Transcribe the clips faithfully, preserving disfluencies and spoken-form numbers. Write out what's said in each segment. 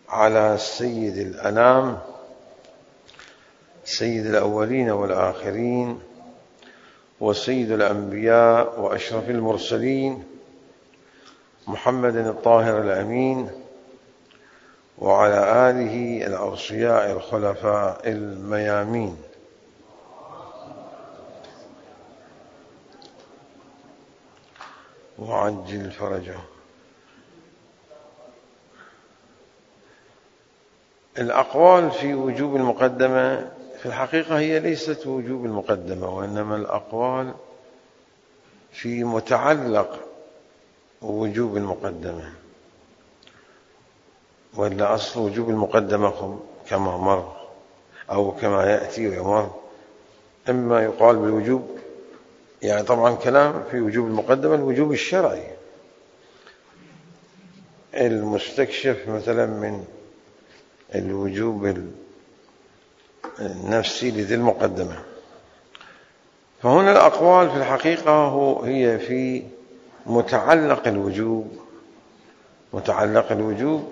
على سيد الأنام سيد الأولين والآخرين وسيد الأنبياء وأشرف المرسلين محمد الطاهر الأمين وعلى آله الأوصياء الخلفاء الميامين. وعجل فرجه. الأقوال في وجوب المقدمة في الحقيقة هي ليست وجوب المقدمة، وإنما الأقوال في متعلق وجوب المقدمة، وإلا أصل وجوب المقدمة كما مر أو كما يأتي ويمر إما يقال بالوجوب، يعني طبعا كلام في وجوب المقدمة الوجوب الشرعي المستكشف مثلا من الوجوب النفسي لذي المقدمة. فهنا الأقوال في الحقيقة هي في متعلق الوجوب. متعلق الوجوب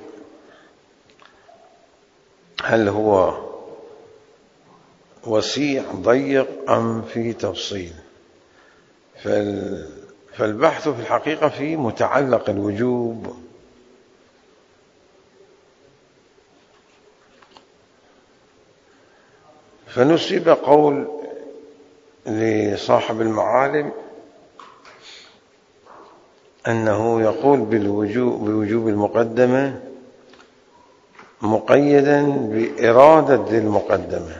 هل هو وسيع ضيق أم في تفصيل؟ فالبحث في الحقيقة في متعلق الوجوب. فنسب قول لصاحب المعالم أنه يقول بالوجوب بوجوب المقدمة مقيدا بإرادة ذي المقدمة.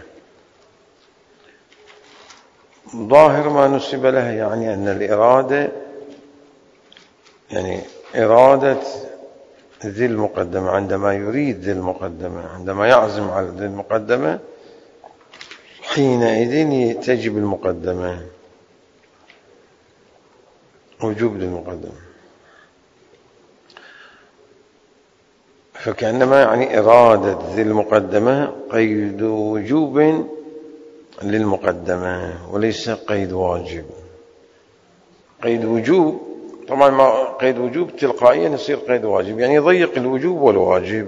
ظاهر ما نسب له يعني أن الإرادة يعني إرادة ذي المقدمة، عندما يريد ذي المقدمة، عندما يعزم على ذي المقدمة حينئذ تجب المقدمة، وجوب ذي المقدمة. فكأنما يعني إرادة ذي المقدمة قيد وجوب للمقدمة وليس قيد واجب. قيد وجوب طبعا ما قيد وجوب تلقائيا يصير قيد واجب، يعني يضيق الوجوب والواجب،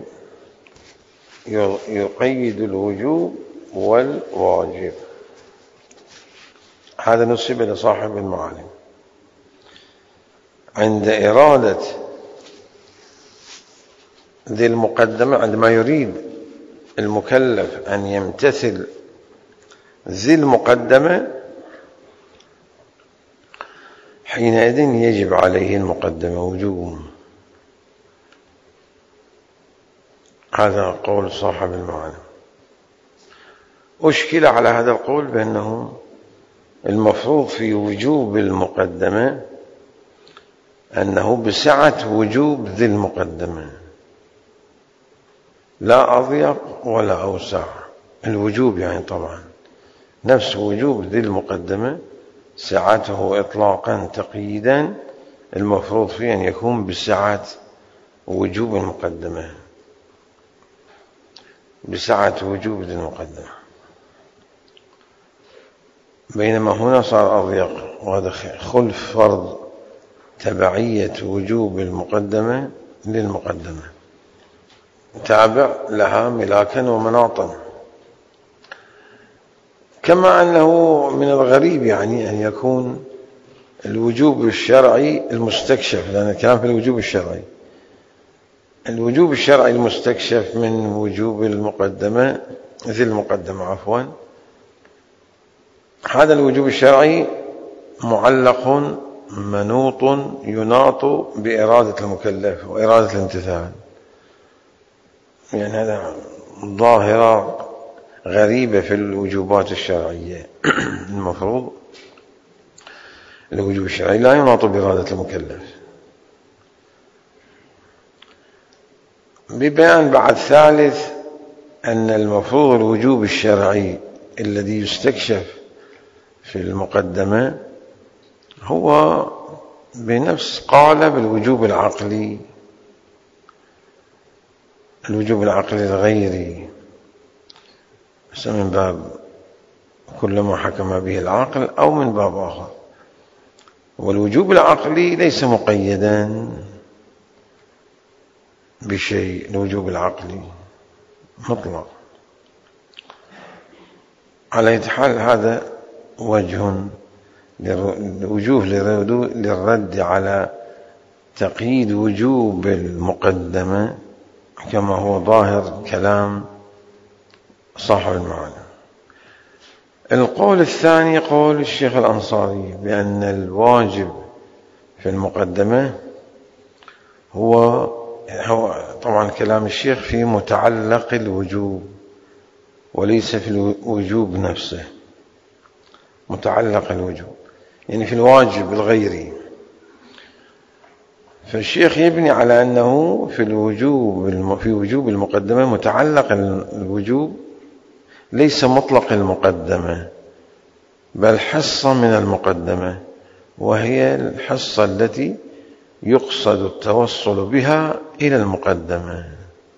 يقيد الوجوب والواجب. هذا نسب لصاحب المعالم. عند إرادة ذي المقدمة، عندما يريد المكلف أن يمتثل ذي المقدمة حينئذ يجب عليه المقدمة وجوب. هذا قول صاحب المعالم. أشكل على هذا القول بأنه المفروض في وجوب المقدمة أنه بسعة وجوب ذي المقدمة، لا أضيق ولا أوسع. الوجوب يعني طبعا نفس وجوب ذي المقدمة سعته إطلاقا تقييدا، المفروض فيه أن يكون بسعة وجوب المقدمة، بسعة وجوب ذي المقدمة، بينما هنا صار أضيق، وهذا خلف فرض تبعية وجوب المقدمة للمقدمة، تابع لها ملاكا ومناطا. كما أنه من الغريب يعني أن يكون الوجوب الشرعي المستكشف، لأن الكلام في الوجوب الشرعي، الوجوب الشرعي المستكشف من وجوب المقدمة ذي المقدمة عفوا، هذا الوجوب الشرعي معلق منوط يناط بإرادة المكلف وإرادة الامتثال. يعني هذا ظاهرة غريبة في الوجوبات الشرعية. المفروض الوجوب الشرعي لا يناط بإرادة المكلف. ببيان بعد ثالث أن المفروض الوجوب الشرعي الذي يستكشف في المقدمة هو بنفس قالب الوجوب العقلي، الوجوب العقلي الغيري، من باب كلما حكم به العقل أو من باب آخر. والوجوب العقلي ليس مقيدا، بشيء، الوجوب العقلي مطلق. على أي حال هذا وجه وجوه للرد على تقييد وجوب المقدمة كما هو ظاهر كلام صاحب المعاني. القول الثاني قول الشيخ الأنصاري بأن الواجب في المقدمة هو, هو طبعا كلام الشيخ في متعلق الوجوب وليس في الوجوب نفسه، متعلق الوجوب يعني في الواجب الغيري. فالشيخ يبني على أنه في الوجوب في وجوب المقدمة متعلق الوجوب ليس مطلق المقدمة بل حصة من المقدمة، وهي الحصة التي يقصد التوصل بها إلى المقدمة،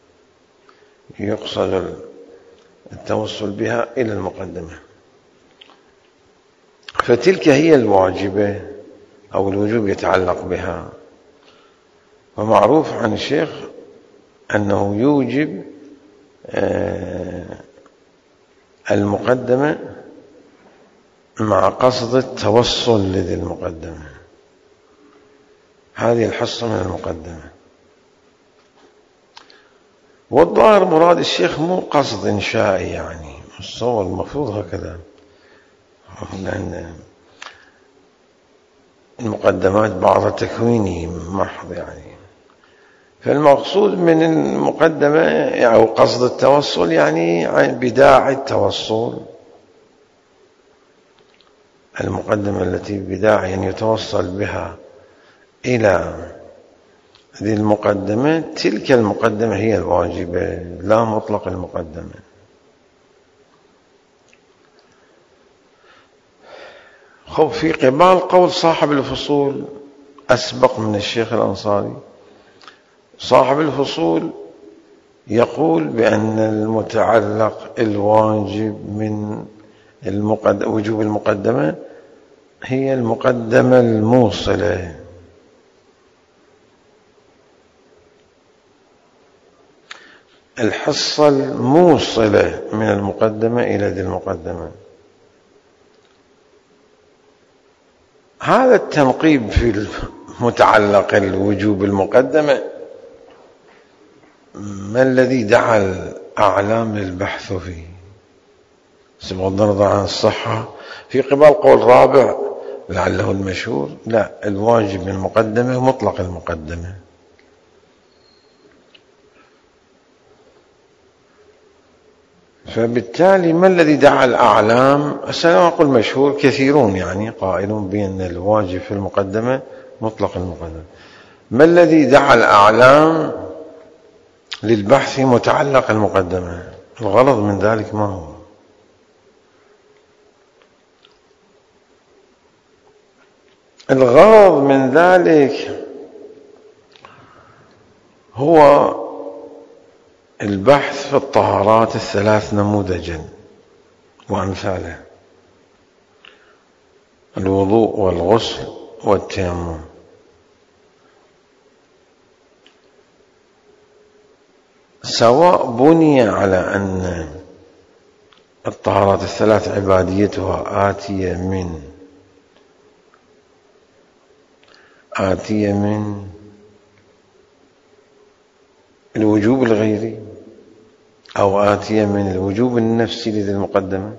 يقصد التوصل بها إلى المقدمة. فتلك هي الواجبة أو الوجوب يتعلق بها. ومعروف عن الشيخ أنه يوجب المقدمة مع قصد التوصل لذي المقدمة، هذه الحصة من المقدمة. والظاهر مراد الشيخ مو قصد إنشائي، يعني الصور المفروض هكذا، لأن المقدمات بعض تكويني محض يعني. فالمقصود من المقدمة أو قصد التوصل يعني بداعي التوصل، المقدمة التي بداعي أن يتوصل بها إلى ذي المقدمة، تلك المقدمة هي الواجبة لا مطلق المقدمة. خب في قبال قول صاحب الفصول أسبق من الشيخ الأنصاري، صاحب الفصول يقول بأن المتعلق الواجب من المقدمة وجوب المقدمة هي المقدمة الموصلة، الحصة الموصلة من المقدمة إلى ذي المقدمة. هذا التنقيب في متعلق الوجوب المقدمة ما الذي دعا الأعلام للبحث فيه بغض النظر عن الصحة؟ في قبال قول رابع لعله المشهور، لا، الواجب من المقدمة مطلق المقدمة. فبالتالي ما الذي دعا الأعلام؟ أنا أقول مشهور، كثيرون يعني قائلون بأن الواجب في المقدمة مطلق المقدمة. ما الذي دعا الأعلام للبحث متعلق المقدمة؟ الغرض من ذلك ما هو؟ الغرض من ذلك هو البحث في الطهارات الثلاث نموذجا وأمثاله: الوضوء والغسل والتيمم. سواء بني على أن الطهارات الثلاث عباديتها آتية من آتية من الوجوب الغيري أو آتية من الوجوب النفسي لذي المقدمة،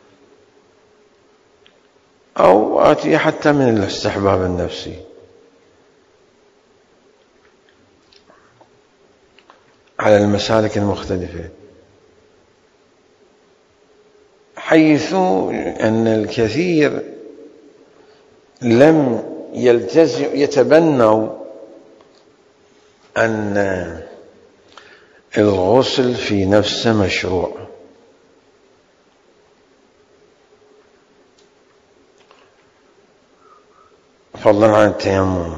أو آتية حتى من الاستحباب النفسي، على المسالك المختلفة، حيث أن الكثير لم يلتزم يتبنوا أن الغسل في نفسه مشروع، فضلا عن التيمم،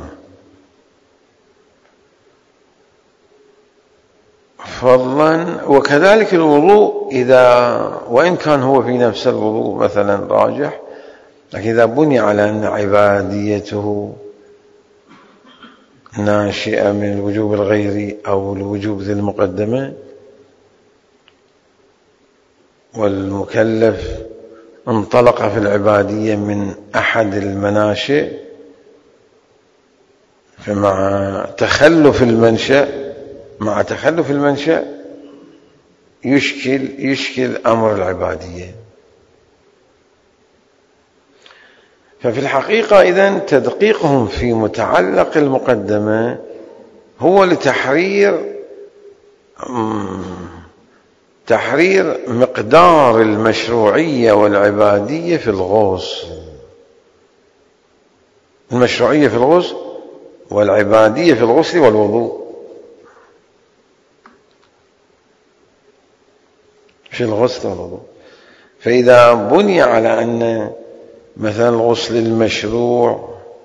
فضلا وكذلك الوضوء، إذا وإن كان هو في نفس الوضوء مثلا راجح، لكن إذا بني على أن عباديته ناشئة من الوجوب الغيري أو الوجوب ذي المقدمة، والمكلف انطلق في العبادية من أحد المناشئ، فمع تخلف المنشأ مع تخلف المنشأ يشكل يشكل أمر العبادية. ففي الحقيقة إذن تدقيقهم في متعلق المقدمة هو لتحرير تحرير مقدار المشروعية والعبادية في الغوص، المشروعية في الغوص والعبادية في الغسل والوضوء. في الغسل والوضوء، فإذا بني على أن مثلا الغسل المشروع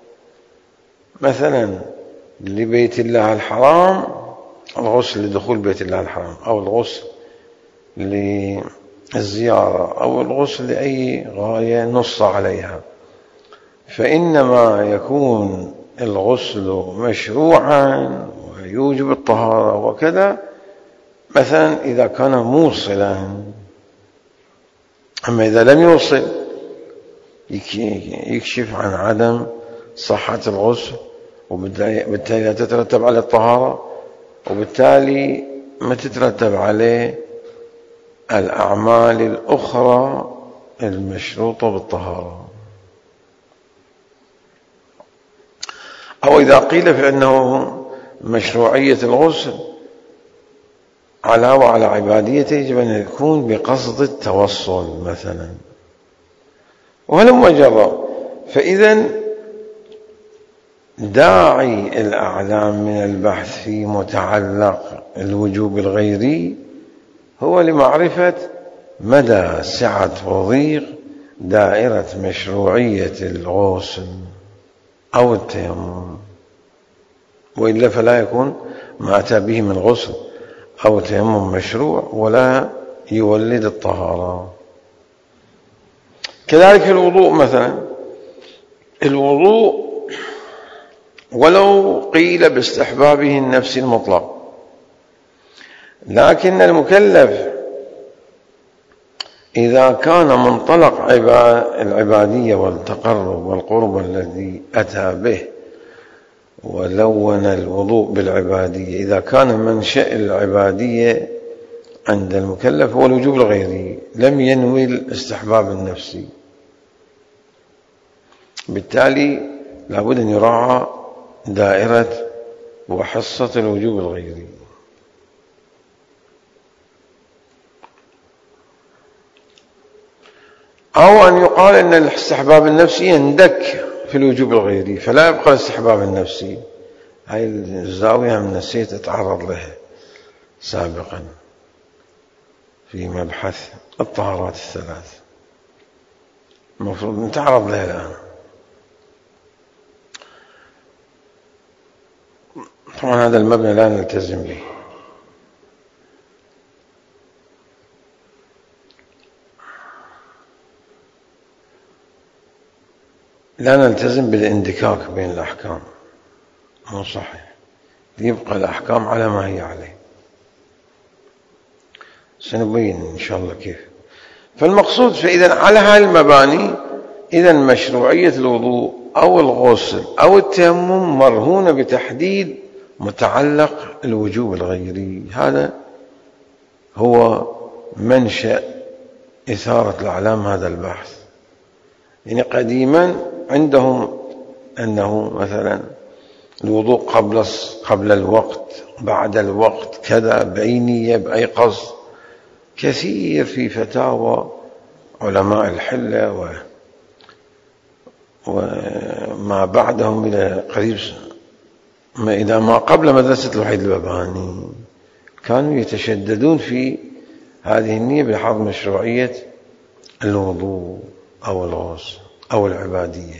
مثلا لبيت الله الحرام، الغسل لدخول بيت الله الحرام، أو الغسل للزيارة، أو الغسل لأي غاية نص عليها، فإنما يكون الغسل مشروعا ويوجب الطهارة وكذا مثلا إذا كان موصلا. أما إذا لم يوصل يكشف عن عدم صحة الغسل، وبالتالي لا تترتب على الطهارة، وبالتالي ما تترتب عليه الأعمال الأخرى المشروطة بالطهارة. أو إذا قيل فإنه مشروعية الغسل علاوة على عباديته يجب أن يكون بقصد التوصل مثلا، ولما جرى. فإذا داعي الأعلام من البحث في متعلق الوجوب الغيري هو لمعرفة مدى سعة وضيق دائرة مشروعية الغسل أو التيمم، وإلا فلا يكون ما أتى به من غسل أو تيمم مشروع ولا يولد الطهارة. كذلك في الوضوء مثلا، الوضوء ولو قيل باستحبابه النفسي المطلق، لكن المكلف إذا كان منطلق العبادية والتقرب والقرب الذي أتى به ولون الوضوء بالعبادية، إذا كان منشأ العبادية عند المكلف هو الوجوب الغيري لم ينوي الاستحباب النفسي، بالتالي لابد أن يراعى دائرة وحصة الوجوب الغيري. أو أن يقال أن الاستحباب النفسي يندك في الوجوب الغيري فلا يبقى الاستحباب النفسي. هاي الزاوية من نسيت أتعرض لها سابقا في مبحث الطهارات الثلاث، المفروض نتعرض لها الآن. طبعا هذا المبنى لا نلتزم به، لا نلتزم بالاندكاك بين الأحكام، مو صحيح، يبقى الأحكام على ما هي عليه. سنبين إن شاء الله كيف. فالمقصود فإذا على هاي المباني إذا مشروعية الوضوء أو الغسل أو التيمم مرهونة بتحديد متعلق الوجوب الغيري. هذا هو منشأ إثارة الأعلام هذا البحث. يعني قديما عندهم أنه مثلا الوضوء قبل قبل الوقت بعد الوقت كذا بأي نية بأي قصد، كثير في فتاوى علماء الحلة و وما بعدهم إلى قريب ما إذا ما قبل مدرسة الوحيد الباباني كانوا يتشددون في هذه النية بحظ مشروعية الوضوء أو الغسل أو العبادية.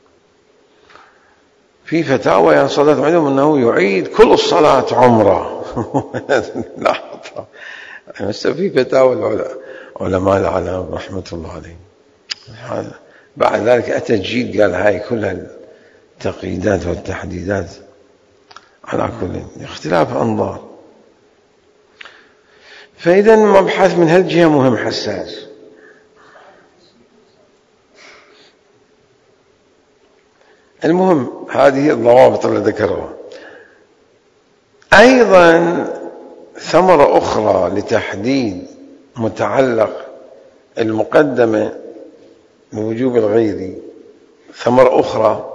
في فتاوى ينصدت عندهم أنه يعيد كل الصلاة عمره. لاحظ في فتاوى علماء العلام رحمة الله عليهم. بعد ذلك أتى جيل قال هاي كلها التقييدات والتحديدات على كل اختلاف أنظار. فإذا مبحث من هالجهة مهم حساس. المهم هذه الضوابط اللي ذكرها. أيضا ثمرة أخرى لتحديد متعلق المقدمة بوجوب الغير، ثمرة أخرى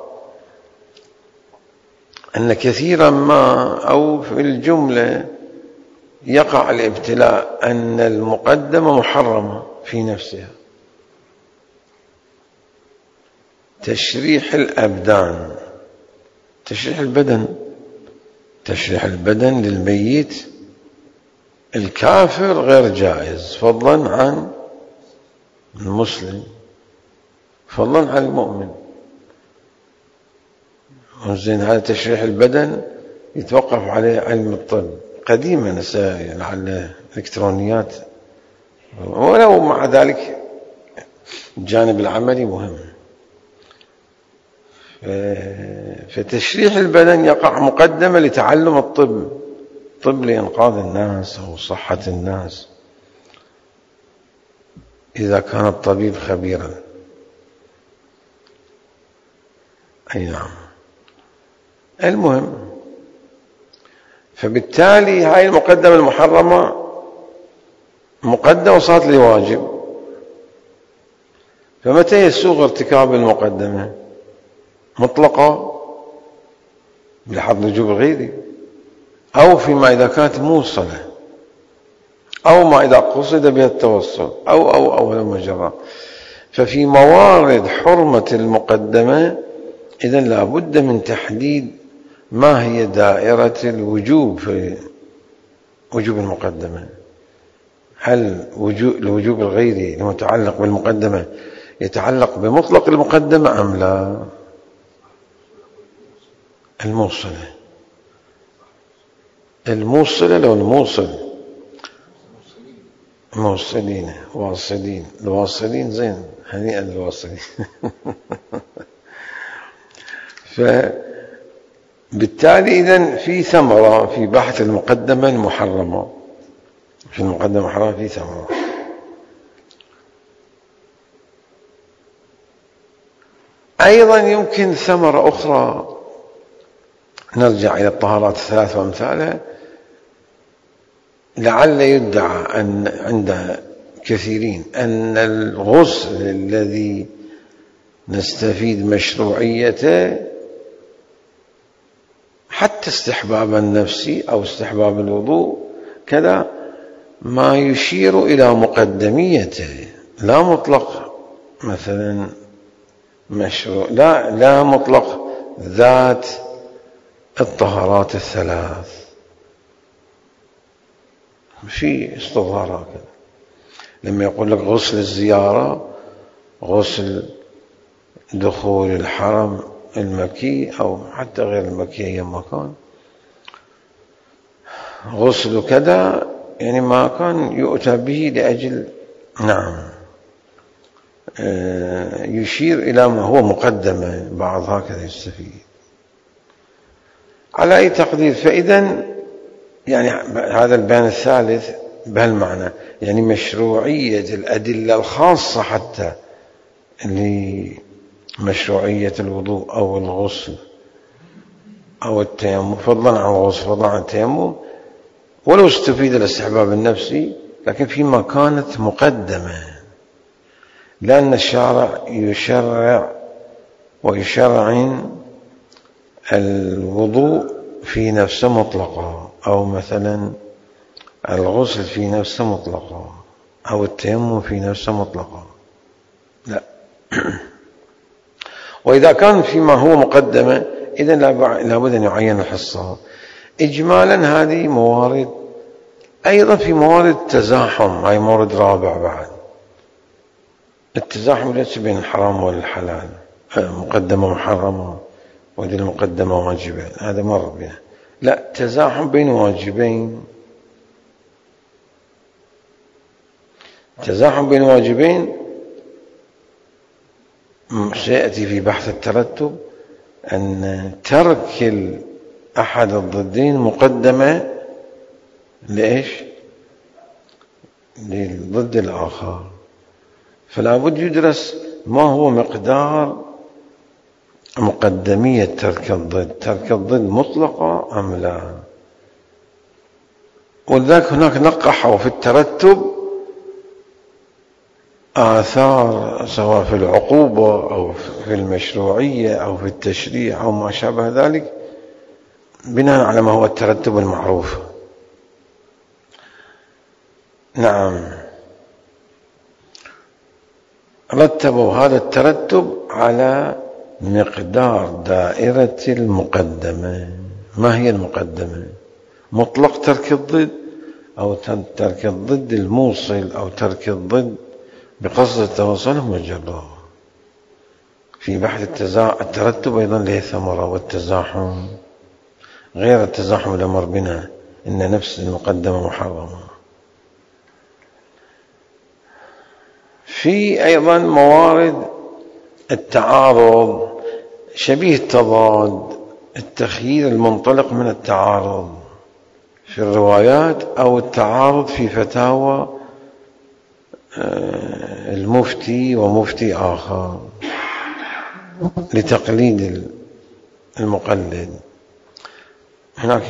أن كثيرا ما أو في الجملة يقع الابتلاء أن المقدمة محرمة في نفسها. تشريح الأبدان، تشريح البدن، تشريح البدن للميت الكافر غير جائز فضلا عن المسلم، فضلا عن المؤمن. زين هذا تشريح البدن يتوقف عليه علم الطب قديما، لعل الإلكترونيات، ولو مع ذلك الجانب العملي مهم. فتشريح البدن يقع مقدمة لتعلم الطب، طب لإنقاذ الناس أو صحة الناس إذا كان الطبيب خبيرا. أي نعم. المهم فبالتالي هاي المقدمة المحرمة مقدمة صارت لي واجب. فمتى يسوغ ارتكاب المقدمة؟ مطلقة بلحظ وجوب الغير، أو فيما إذا كانت موصلة، أو ما إذا قصد بها التوصل، أو أو أو لما جرى. ففي موارد حرمة المقدمة إذن لا بد من تحديد ما هي دائرة الوجوب في وجوب المقدمة. هل الوجوب الغيري المتعلق بالمقدمة يتعلق بمطلق المقدمة أم لا؟ الموصلة، الموصلة لو الموصل موصلين واصلين، الواصلين زين، هنيئا الواصلين. فبالتالي إذن في ثمرة في بحث المقدمة المحرمة، في المقدمة المحرمة في ثمرة. أيضا يمكن ثمرة أخرى، نرجع إلى الطهارات الثلاث وأمثالها. لعل يدعى أن عند كثيرين أن الغسل الذي نستفيد مشروعيته حتى استحباب النفسي أو استحباب الوضوء كذا ما يشير إلى مقدميته، لا مطلق مثلا مشروع، لا لا مطلق ذات الطهارات الثلاث. في استظهار هكذا لما يقول لك غسل الزيارة، غسل دخول الحرم المكي أو حتى غير المكي أي مكان، غسل كذا، يعني ما كان يؤتى به لأجل نعم يشير إلى ما هو مقدمة، بعض هكذا يستفيد على أي تقدير. فإذا يعني هذا البيان الثالث بهالمعنى، يعني مشروعية الأدلة الخاصة حتى لمشروعية الوضوء أو الغسل أو التيمم، فضلا عن الغسل فضلا عن التيمم، ولو استفيد الاستحباب النفسي لكن فيما كانت مقدمة، لأن الشارع يشرع ويشرعن الوضوء في نفسه مطلقة، أو مثلا الغسل في نفسه مطلقة، أو التيمم في نفسه مطلقة، لا. وإذا كان فيما هو مقدمة إذن لابد أن يعين الحصة. إجمالا هذه موارد. أيضا في موارد تزاحم، هاي مورد رابع بعد، التزاحم ليس بين الحرام والحلال، مقدمة محرمة ودي المقدمة واجبة، هذا مر بنا. لا، تزاحم بين واجبين، تزاحم بين واجبين سيأتي في بحث الترتب أن ترك أحد الضدين مقدمة لإيش؟ للضد الآخر. فلا بد يدرس ما هو مقدار مقدمية ترك الضد، ترك الضد مطلقة أم لا. ولذلك هناك نقحوا في الترتب آثار سواء في العقوبة أو في المشروعية أو في التشريع أو ما شابه ذلك بناء على ما هو الترتب المعروف. نعم، رتبوا هذا الترتب على مقدار دائرة المقدمة. ما هي المقدمة؟ مطلق ترك الضد أو ترك الضد الموصل أو ترك الضد بقصد التوصل مجرد. في بحث الترتب أيضا له ثمرة، والتزاحم غير التزاحم الأمر بنا إن نفس المقدمة محرمة. في أيضا موارد التعارض شبيه التضاد، التخيير المنطلق من التعارض في الروايات أو التعارض في فتاوى المفتي ومفتي آخر لتقليد المقلد. هناك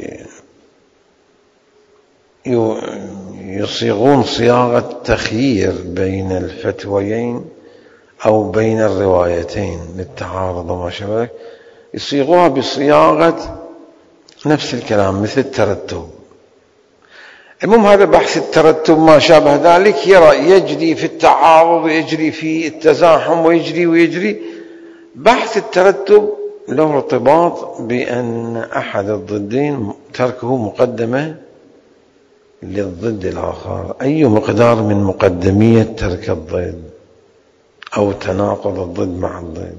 يصيغون صياغة تخيير بين الفتويين أو بين الروايتين للتعارض وما شابه ذلك، يصيغوها بصياغة نفس الكلام مثل الترتب. المهم هذا بحث الترتب ما شابه ذلك يرى يجري في التعارض ويجري في التزاحم ويجري ويجري. بحث الترتب له ارتباط بأن أحد الضدين تركه مقدمة للضد الآخر. أي مقدار من مقدمية ترك الضد أو تناقض الضد مع الضد.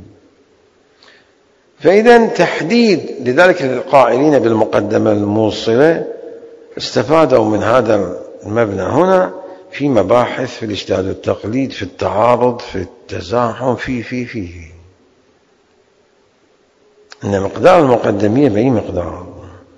فإذا تحديد، لذلك القائلين بالمقدمة الموصلة استفادوا من هذا المبنى هنا في مباحث في الاجتهاد والتقليد، في التعارض، في التزاحم، في في في إن مقدار المقدمية بأي مقدار.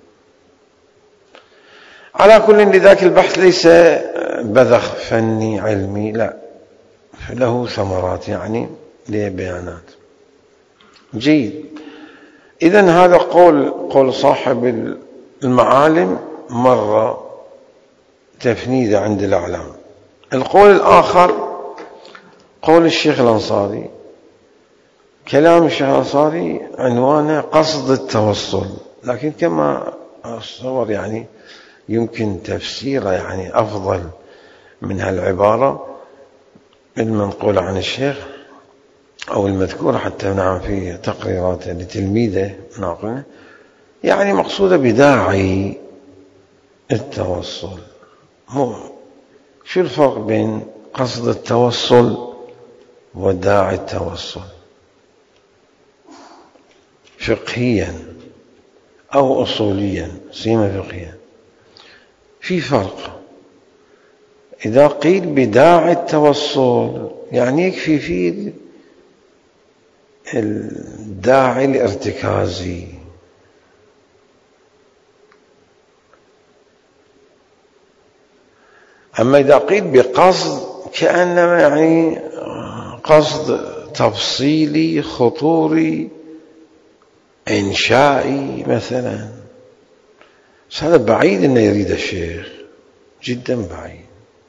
على كل، لذلك البحث ليس بذخ فني علمي، لا، له ثمرات، يعني له بيانات. جيد. إذن هذا قول قول صاحب المعالم مرة تفنيدة عند الأعلام. القول الآخر قول الشيخ الأنصاري. كلام الشيخ الأنصاري عنوانه قصد التوصل، لكن كما أتصور يعني يمكن تفسيره يعني أفضل من هالعبارة المنقولة عن الشيخ أو المذكورة حتى نعم في تقريراته لتلميذه ناقله، يعني مقصودة بداعي التوصل. مو شو الفرق بين قصد التوصل وداعي التوصل فقهيا أو أصوليا، سيما فقهيا؟ في فرق. إذا قيل بداعي التوصل يعني يكفي فيه الداعي الارتكازي، أما إذا قيل بقصد كأنما يعني قصد تفصيلي خطوري إنشائي مثلا، هذا بعيد أنه يريد الشيخ، جدا بعيد.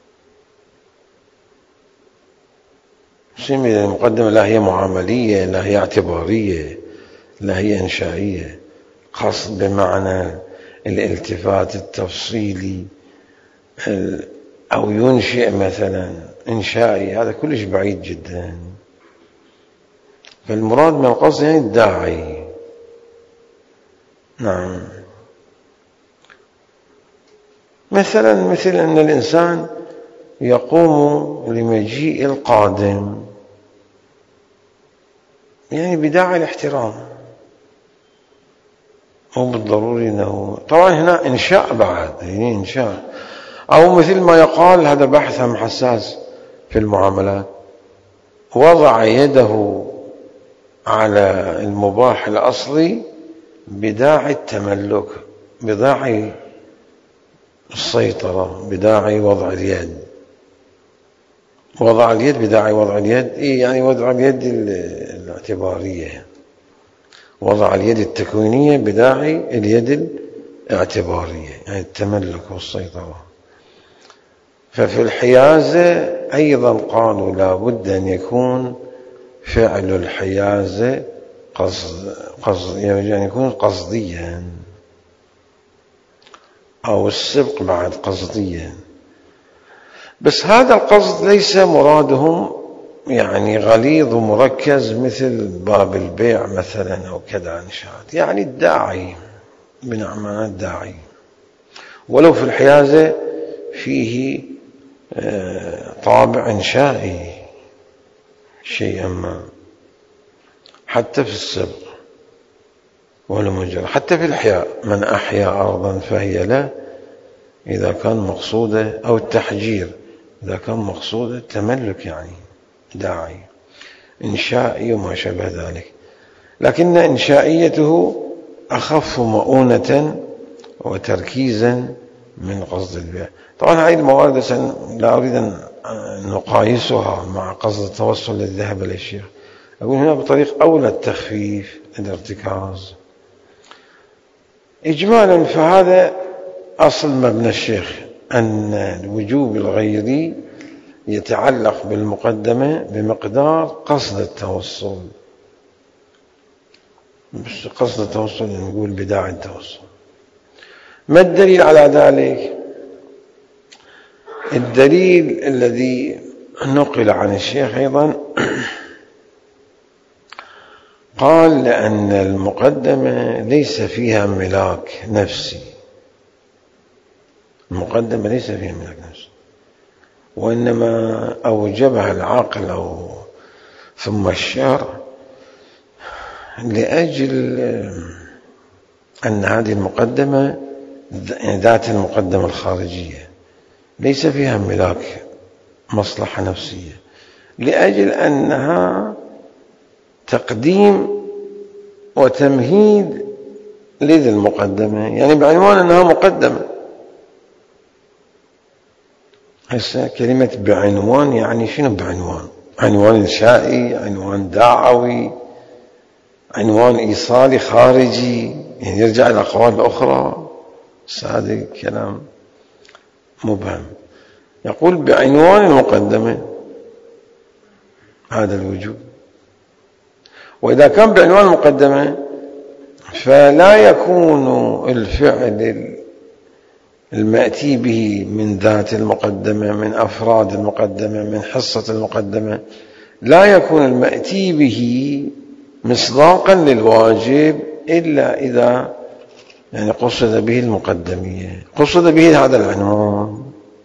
سمي المقدمة لا هي معاملية، لا هي اعتبارية، لا هي إنشائية. قصد بمعنى الالتفات التفصيلي أو ينشئ مثلا إنشائي، هذا كلش بعيد جدا. فالمراد من القصد يعني الداعي. نعم. مثلا مثل أن الإنسان يقوم لمجيء القادم يعني بداعي الاحترام، مو بالضروري أنه طبعا هنا إنشاء بعد، يعني إنشاء. أو مثل ما يقال، هذا بحث هم حساس في المعاملات، وضع يده على المباح الأصلي بداعي التملك، بداعي السيطرة، بداعي وضع اليد. وضع اليد بداعي وضع اليد إيه؟ يعني وضع اليد الاعتبارية، وضع اليد التكوينية بداعي اليد الاعتبارية، يعني التملك والسيطرة. ففي الحيازة أيضا قالوا لا بد أن يكون فعل الحيازة قصد قصد يعني يكون قصديا، أو السبق بعد قصديا. بس هذا القصد ليس مرادهم يعني غليظ ومركز مثل باب البيع مثلا أو كذا إنشاءات، يعني الداعي بنعمة الداعي، ولو في الحيازة فيه طابع إنشائي شيئا ما، حتى في السبق والمجرى، حتى في الإحياء، من أحيا أرضا فهي له إذا كان مقصوده، أو التحجير إذا كان مقصوده التملك، يعني داعي إنشائي وما شابه ذلك، لكن إنشائيته أخف مؤونة وتركيزا من قصد البيع. طبعا هذه الموارد لا أريد أن نقايسها مع قصد التوصل الذي ذهب إليه الشيخ، أقول هنا بطريق أولى التخفيف الارتكاز إجمالا. فهذا أصل مبنى الشيخ، أن الوجوب الغيري يتعلق بالمقدمة بمقدار قصد التوصل، بس قصد التوصل نقول بداعي التوصل. ما الدليل على ذلك؟ الدليل الذي نقل عن الشيخ أيضا قال لأن المقدمة ليس فيها ملاك نفسي، المقدمة ليس فيها ملاك نفسي، وإنما أوجبها العقل أو ثم الشرع لأجل أن هذه المقدمة ذات المقدمة الخارجية ليس فيها ملاك مصلحة نفسية، لأجل أنها تقديم وتمهيد لذي المقدمة، يعني بعنوان أنها مقدمة. هسه كلمة بعنوان يعني شنو بعنوان؟ عنوان إنشائي، عنوان دعوي، عنوان إيصالي خارجي، يعني يرجع إلى أقوال أخرى. هذا كلام مبهم. يقول بعنوان المقدمة هذا الوجوب، وإذا كان بعنوان المقدمة فلا يكون الفعل المأتي به من ذات المقدمة، من أفراد المقدمة، من حصة المقدمة، لا يكون المأتي به مصداقا للواجب إلا إذا يعني قصد به المقدمية، قصد به هذا العنوان،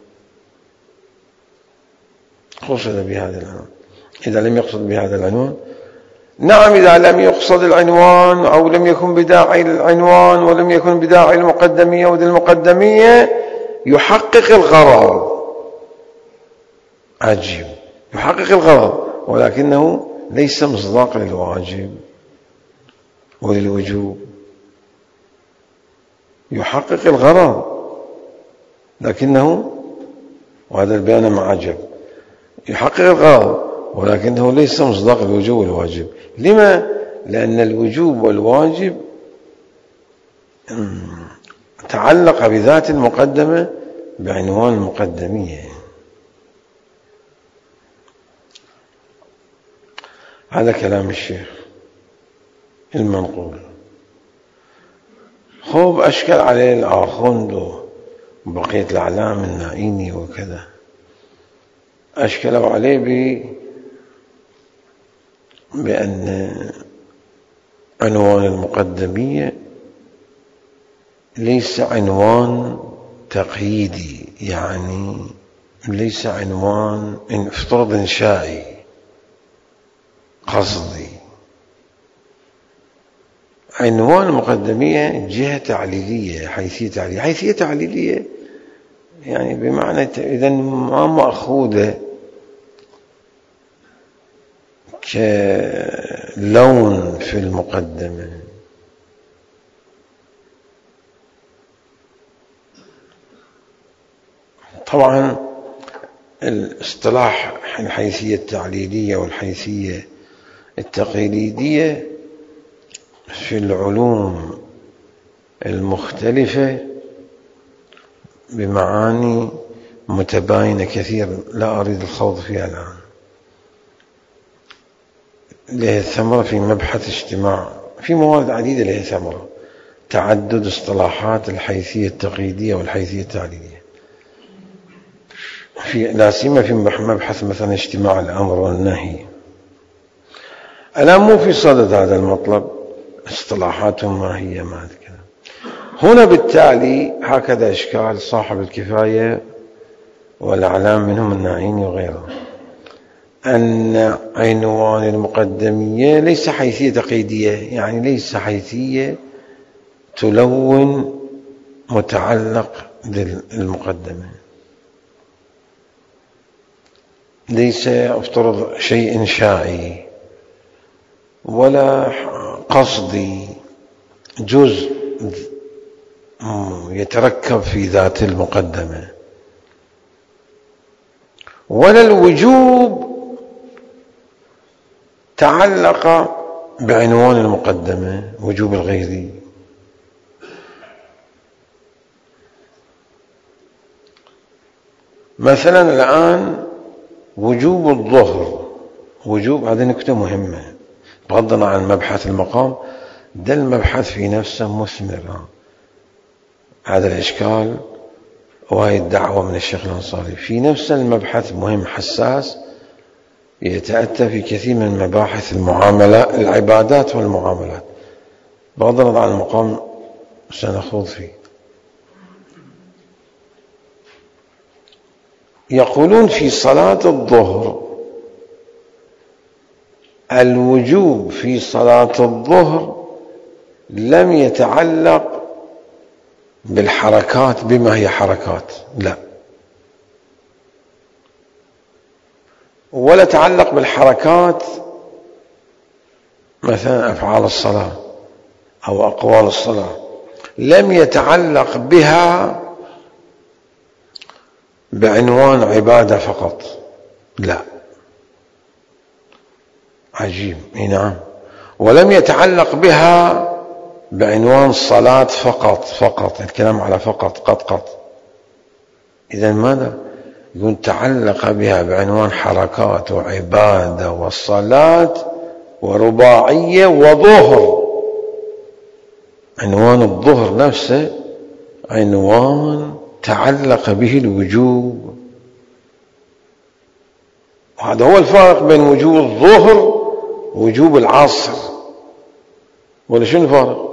قصد به هذا العنوان. إذا لم يقصد بهذا العنوان، نعم إذا لم يقصد العنوان أو لم يكن بداعي العنوان ولم يكن بداعي المقدمية، وذي المقدمية يحقق الغرض، عجيب، يحقق الغرض ولكنه ليس مصداق للواجب وللوجوب. يحقق الغرض لكنه، وهذا البيان مع عجب، يحقق الغرض ولكنه ليس مصداق الوجوب والواجب. لما؟ لأن الوجوب والواجب تعلق بذات المقدمة بعنوان المقدمية. هذا كلام الشيخ المنقول. خوب أشكل عليه الآخوند وبقية الأعلام النائيني وكذا، أشكلوا عليه ب بأن عنوان المقدمية ليس عنوان تقييدي، يعني ليس عنوان افترض إنشائي قصدي. عنوان المقدمية جهة تعليلية، حيثية تعليلية، حيثية تعليلية يعني بمعنى إذا ما مأخوذة كلون في المقدمة، طبعا الاصطلاح الحيثية التعليلية والحيثية التقليدية في العلوم المختلفة بمعاني متباينة كثير لا أريد الخوض فيها الآن. لها ثمرة في مبحث اجتماع، في موارد عديدة لها ثمرة، تعدد اصطلاحات الحيثية التقليدية والحيثية التعليلية، في لا سيما في مبحث مثلا اجتماع الأمر والنهي. الآن مو في صدد هذا المطلب، اصطلاحاتهم ما هي ما أذكر. هنا بالتالي هكذا إشكال صاحب الكفاية والأعلام منهم الناعيني وغيره، أن عنوان المقدمية ليس حيثية تقييدية، يعني ليس حيثية تلون متعلق بالمقدمة، ليس افترض شيء إنشائي ولا قصدي جزء يتركب في ذات المقدمة، ولا الوجوب تعلق بعنوان المقدمة، وجوب الغيري. مثلا الآن وجوب الظهر، وجوب، هذه نكتة مهمة بغض عن مبحث المقام، ده المبحث في نفسه مثمر. هذا الإشكال وهي الدعوة من الشيخ الأنصاري في نفس المبحث مهم حساس، يتأتى في كثير من مباحث المعاملات، العبادات والمعاملات، بغض النظر عن المقام سنخوض فيه. يقولون في صلاة الظهر الوجوب في صلاة الظهر لم يتعلق بالحركات بما هي حركات، لا، ولا تعلق بالحركات مثلا أفعال الصلاة أو أقوال الصلاة، لم يتعلق بها بعنوان عبادة فقط، لا. عجيب، نعم. ولم يتعلق بها بعنوان صلاة فقط، فقط الكلام على فقط، قط قط. إذن ماذا؟ يقول تعلق بها بعنوان حركات وعبادة والصلاة ورباعية وظهر. عنوان الظهر نفسه عنوان تعلق به الوجوب، وهذا هو الفارق بين وجوب الظهر ووجوب العصر. ولا شنو الفارق؟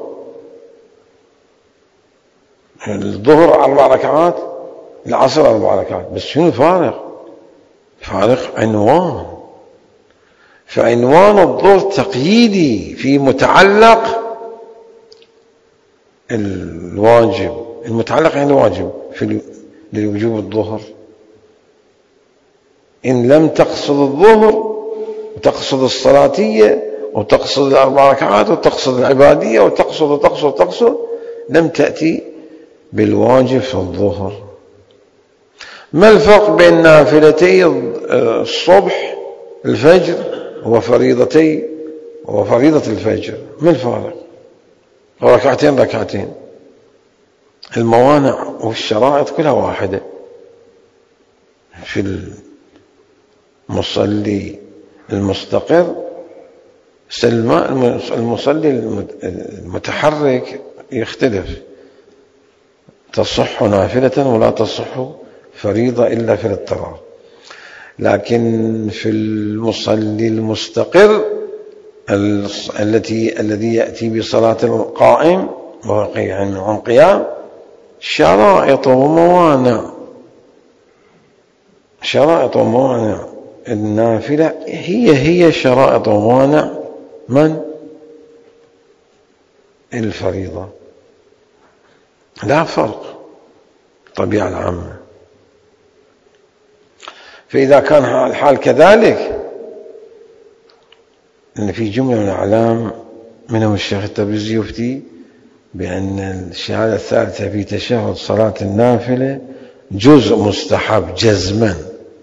الظهر أربع ركعات، العصر أربع ركعات، بس شنو الفارق؟ فارق عنوان. فعنوان الظهر تقييدي في متعلق الواجب، المتعلق عن الواجب في لوجوب الظهر. إن لم تقصد الظهر وتقصد الصلاتية وتقصد الأربع ركعات وتقصد العبادية وتقصد وتقصد وتقصد، لم تأتي بالواجب في الظهر. ما الفرق بين نافلتي الصبح الفجر وفريضتي وفريضة الفجر؟ ما الفارق؟ ركعتين ركعتين، الموانع والشرائط كلها واحدة. في المصلي المستقر المصلي المتحرك يختلف، تصح نافلة ولا تصح فريضة إلا في الاضطرار. لكن في المصلي المستقر التي الذي يأتي بصلاة القائم عن قيام شرائط وموانع، شرائط وموانع النافلة هي هي شرائط وموانع من؟ الفريضة، لا فرق، الطبيعة العامة. فإذا كان الحال كذلك، أن في جملة من الأعلام منهم الشيخ التبريزي يفتي بأن الشهادة الثالثة في تشهد صلاة النافلة جزء مستحب جزما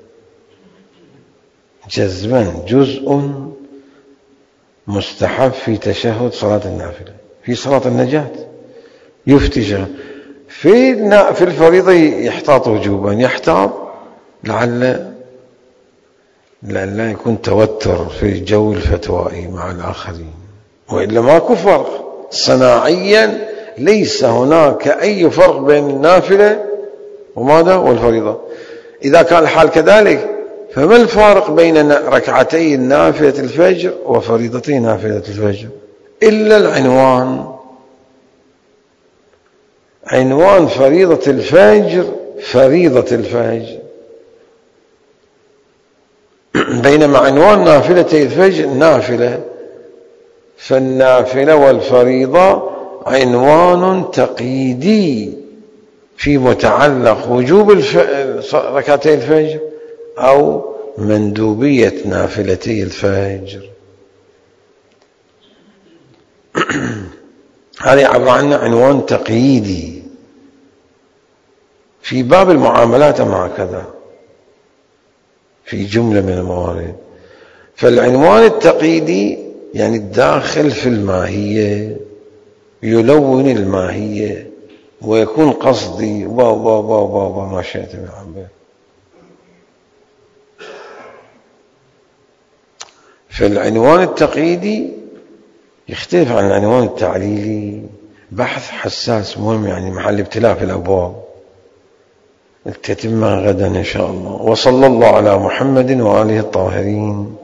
جزما جزء مستحب في تشهد صلاة النافلة. في صلاة النجاة يفتي شيخ، في في الفريضة يحتاط وجوبا، يحتاط لعل لعل يكون توتر في جو الفتوائي مع الآخرين، وإلا ماكو فرق صناعيا، ليس هناك أي فرق بين النافلة وماذا والفريضة. إذا كان الحال كذلك فما الفارق بين ركعتي نافلة الفجر وفريضتي نافلة الفجر؟ إلا العنوان. عنوان فريضة الفجر فريضة الفجر، بينما عنوان نافلتي الفجر نافلة. فالنافلة والفريضة عنوان تقييدي في متعلق وجوب الف... ركعتي الفجر أو مندوبية نافلتي الفجر. هذا عبارة عن عنوان تقييدي. في باب المعاملات مع كذا في جملة من الموارد. فالعنوان التقييدي يعني الداخل في الماهية، يلون الماهية ويكون قصدي با با با با با ما شئت من عبه. فالعنوان التقييدي يختلف عن العنوان التعليلي. بحث حساس مهم، يعني محل ابتلاء في الأبواب. نكتتمها غدا إن شاء الله. وصلى الله على محمد وآله الطاهرين.